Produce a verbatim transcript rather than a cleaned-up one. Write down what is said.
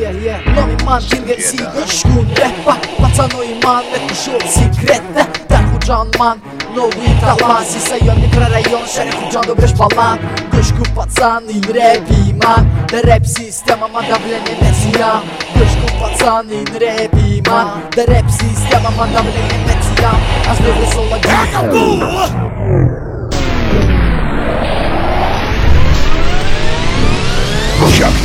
yeah, yeah. Новый ман, Кингерси, Ишкун, Рэпа, пацаной ман, это шоу секретно. Дархуджан ман, новый талант. Сисайон, микрорайон, Шерихуджан, добрешь балан. Гушку пацан, ин рэпи ман. Да рэп-система, ман, давление мессия. Гушку пацан, ин рэпи ман. Да рэп-система, ман, давление мессия. Аз левый соло Chuck